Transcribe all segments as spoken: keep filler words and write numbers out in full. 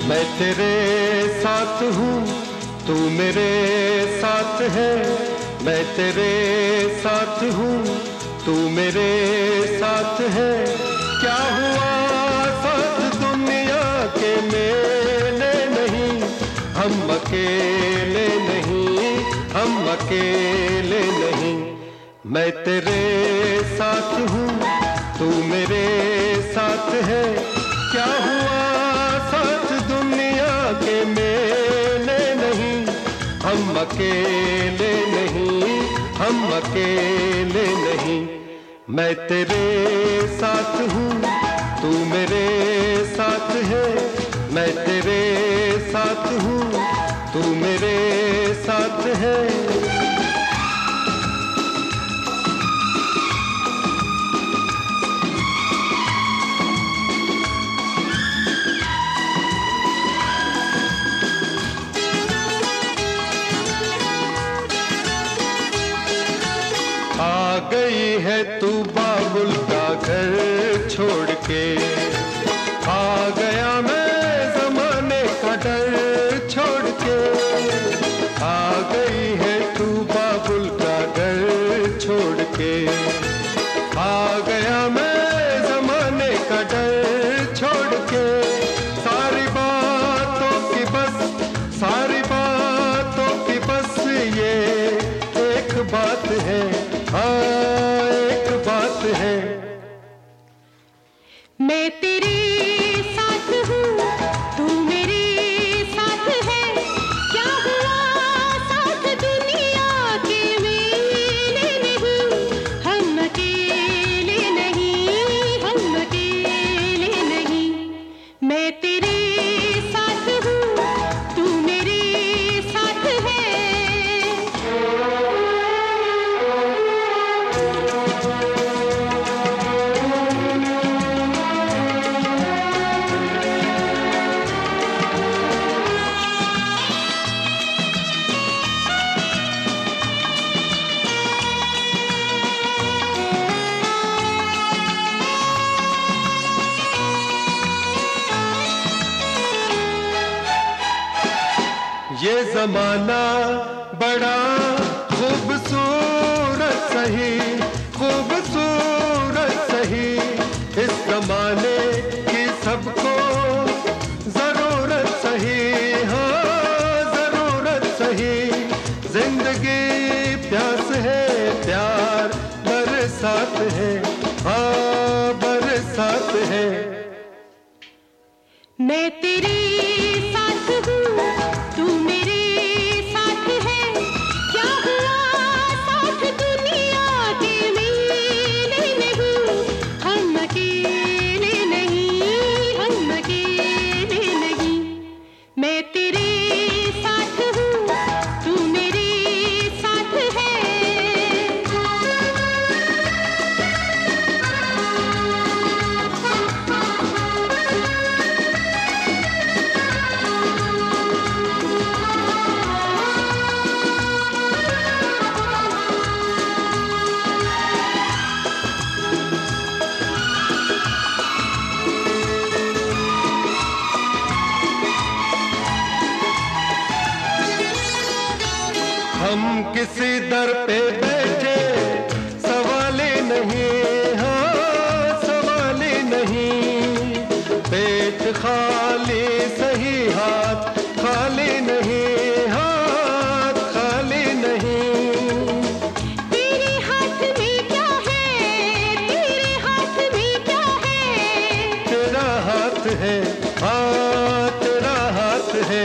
मैं तेरे साथ हूँ, तू मेरे साथ है। मैं तेरे साथ हूँ, तू मेरे साथ है। क्या हुआ साथ दुनिया के मेले नहीं, हम अकेले नहीं, हम अकेले नहीं। मैं तेरे साथ हूँ, तू मेरे साथ है। क्या हुआ साथ दुनिया के मेले नहीं, हम अकेले नहीं, हम अकेले नहीं। मैं तेरे साथ हूँ, तू मेरे साथ है। मैं तेरे साथ हूँ, तू मेरे साथ है। आ गई है तू बाबुल का घर छोड़ के, आ गया मैं जमाने का डर छोड़ के। आ गई है तू बाबुल का घर छोड़ के, आ गया मैं जमाने का डर छोड़ के। सारी बातों की बस, सारी बातों की बस ये एक बात है, हाँ एक बात है। मैं तेरे साथ हूँ, तू मेरे साथ है। क्या हुआ साथ दुनिया के मेले नहीं, हम अकेले नहीं, हम अकेले नहीं। मैं तेरे साथ हूँ, तू मेरे साथ है। ये जमाना बड़ा खूबसूरत सही, खूबसूरत सही। इस जमाने की सबको जरूरत सही, हाँ जरूरत सही। जिंदगी प्यास है, प्यार बरसात है, हाँ बरसात है। मैं तेरे साथ हूँ, तू मेरे साथ है। क्या हुआ साथ दुनिया के मेले नहीं, हम अकेले नहीं, हम अकेले नहीं। मैं तेरे साथ हूँ, तू मेरे साथ है। हम किसी दर पे बैठे सवाल ही नहीं, हाँ सवाल ही नहीं। पेट खाली सही, हाथ खाली नहीं, हाथ खाली नहीं। तेरे हाथ में क्या है, तेरे हाथ में क्या है। तेरा हाथ है, हाँ तेरा हाथ है।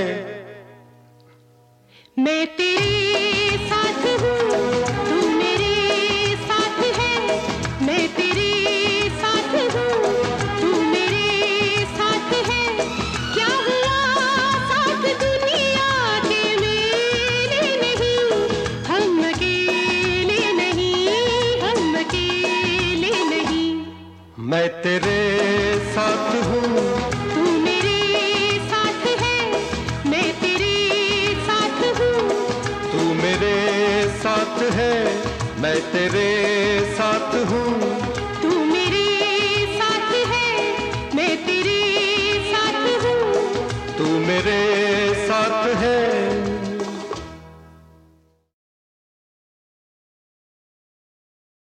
मैं तेरे साथ हूँ, तू मेरे साथ है। मैं तेरे साथ हूँ, तू मेरे साथ है। क्या हुआ साथ दुनिया के मेले नहीं, हम अकेले नहीं, हम अकेले नहीं। मैं तेरे साथ हूँ, तू मेरे साथ है। मैं तेरे साथ हूँ, तू मेरे साथ है। मैं तेरे साथ हूँ।